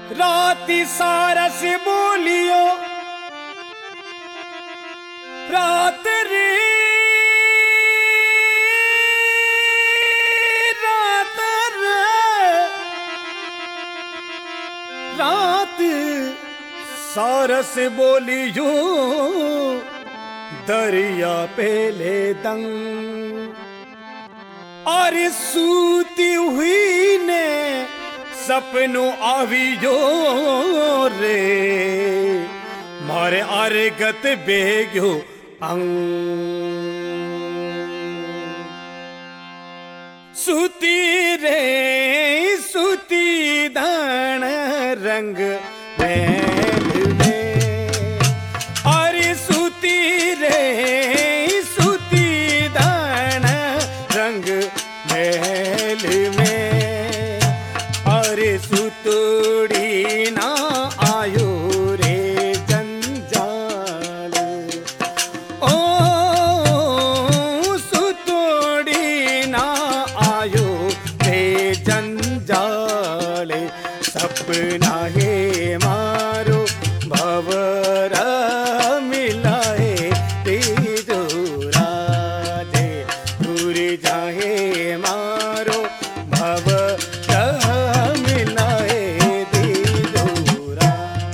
राती सारस बोलियो रात रे रात रे रात सारस बोलियो दरिया पेले दंग और सूती हुई ने सपनों आवियो रे मारे आरगत बेग्यो अंग सूती रे सूती दान रंग महल में अरे सूती रे सूती दान रंग महल में अरे सुतोड़ी ना आयो रे जंजाल ओ सुतोड़ी ना आयो रे जंजाल सपना है मारो भवरा मिलाए तेजोरा दे दूर जाए मारो भवरा मिलाए तेजोरा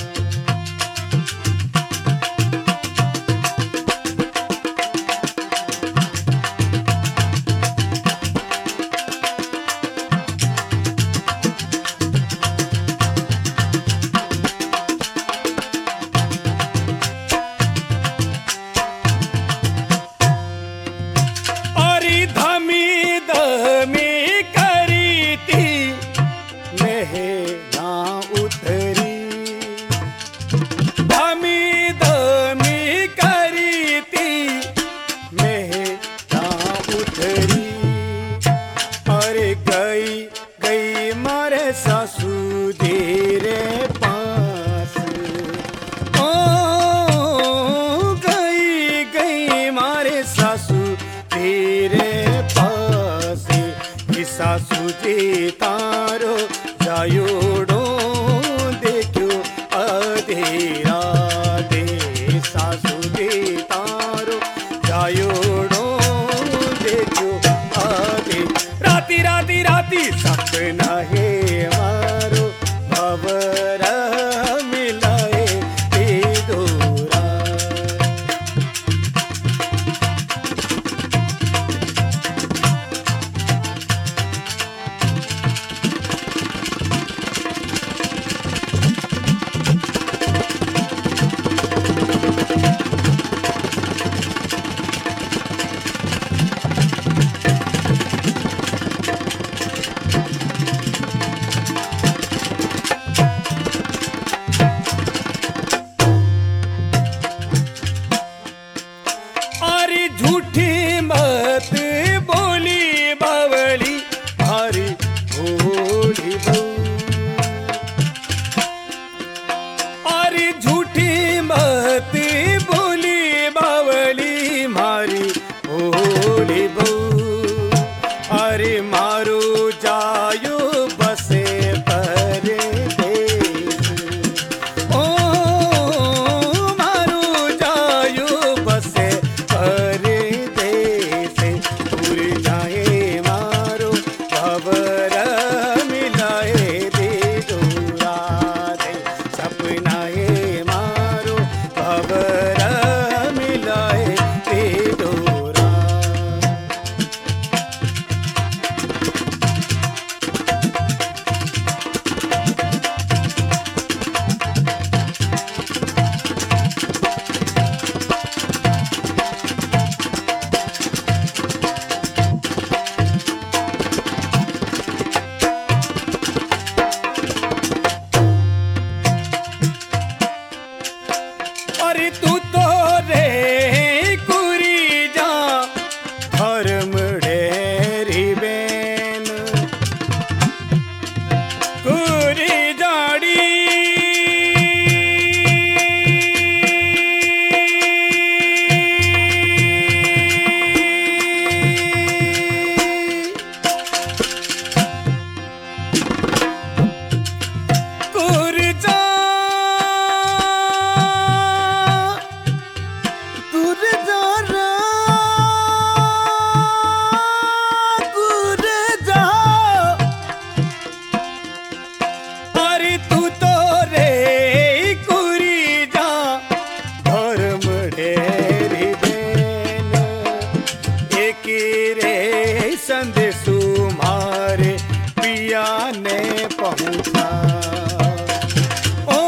अरे धमी धमी करी थी मेहना उतरी धमी धमी करी थी मेहना उतरी अरे गई गई मारे सासू तेरे पास ओ गई गई मारे सासू तेरे पास सासू जी तारो जायोड़ो देखो अधेरा दे सासू जी तारो जायोड़ो देखो अधे राती राती राती सपना है मारो भवरा मिलाए तेजोरा अरे झूठी मत बोली बावली हरी भोली बहू अरे झूठी मत बोली बावली मारी भोली बहू अरे मारो जायो बसे परदेस ओ मारो जायो बसे परदेस दूर जाए मारो भवरा मिलाए तेजोरा दे सपना है मारो भवरा मिलाए तेजोरा पिया ने पहुँचा। ओ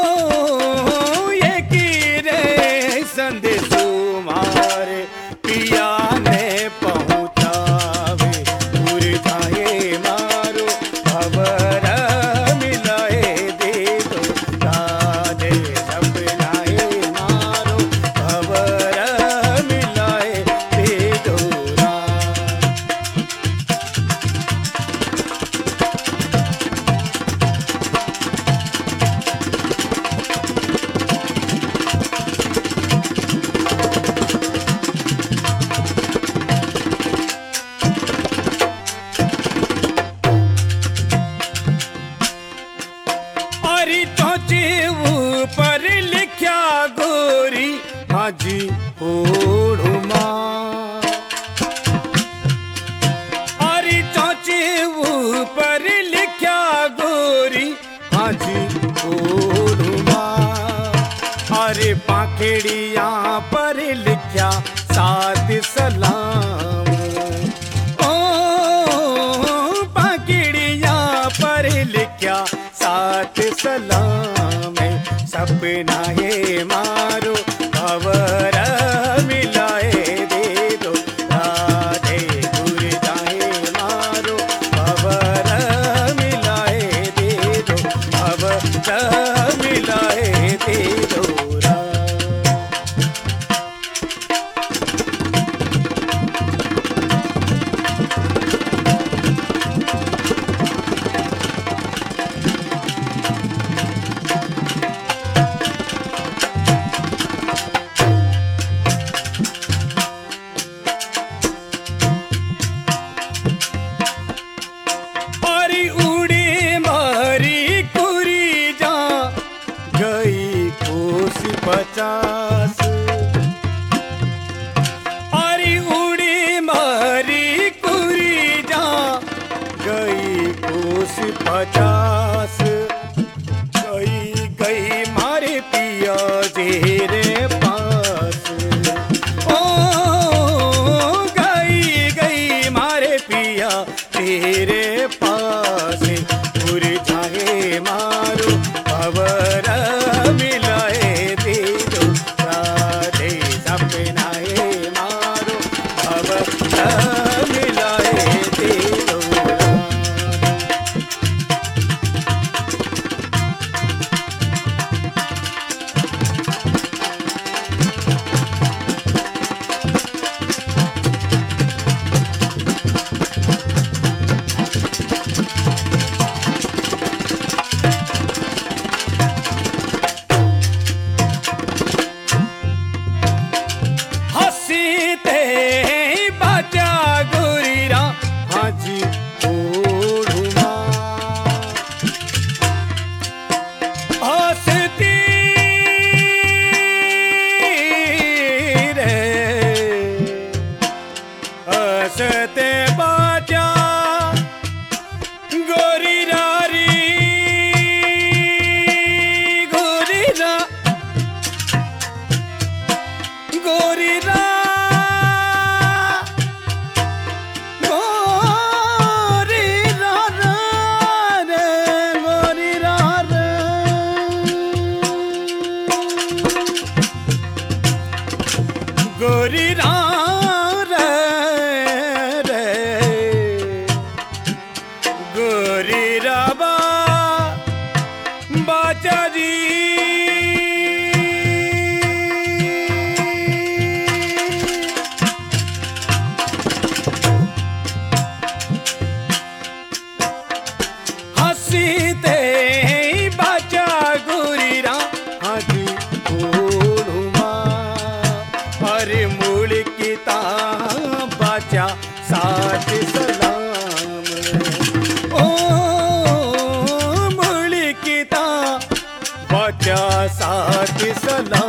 ये की रे संदेशो मारे पिया ने पहुँचावे। दूर जाए मारो खबर मिलाए दे दो राधे। सपनाए मारो खबर मिलाए दे दो हरी चौचे ऊपर लिखा गोरी हाजी ओढ़ुमा। हरी चौचे ऊपर लिखा गोरी हाजी ओढ़ुमा। अरे पाखेड़िया पर लिखा साथ सलाम। ओ पाखेड़िया पर लिखा साथ सलाम। सपना है मारो खबर मिलाए दे दो राधे। दूर जाए मारो खबर मिलाए दे दो। खबर मिलाए दे दो पचास। अरे उड़ी मारी कुरी जा गई कोस 50। गई गई मारे पिया तेरे पास। ओ गई गई मारे पिया तेरे पास। दूर जाए मारो खबर मिलाए दे दो राधे। सपनाए मारो खबर मिलाए दे दो हंसते बाजा गोरी रारी गोरी रा गोरी रा गोरी रा रे गोरी रा रे। गोरी रा गोरी राबा बाचारी हंसीते बाचा गोरी रा हाजी ओढ़ुमा। अरे मूल की ता बाचा साथ सलाम। ओ मुल्किता बचा साथ सलाम।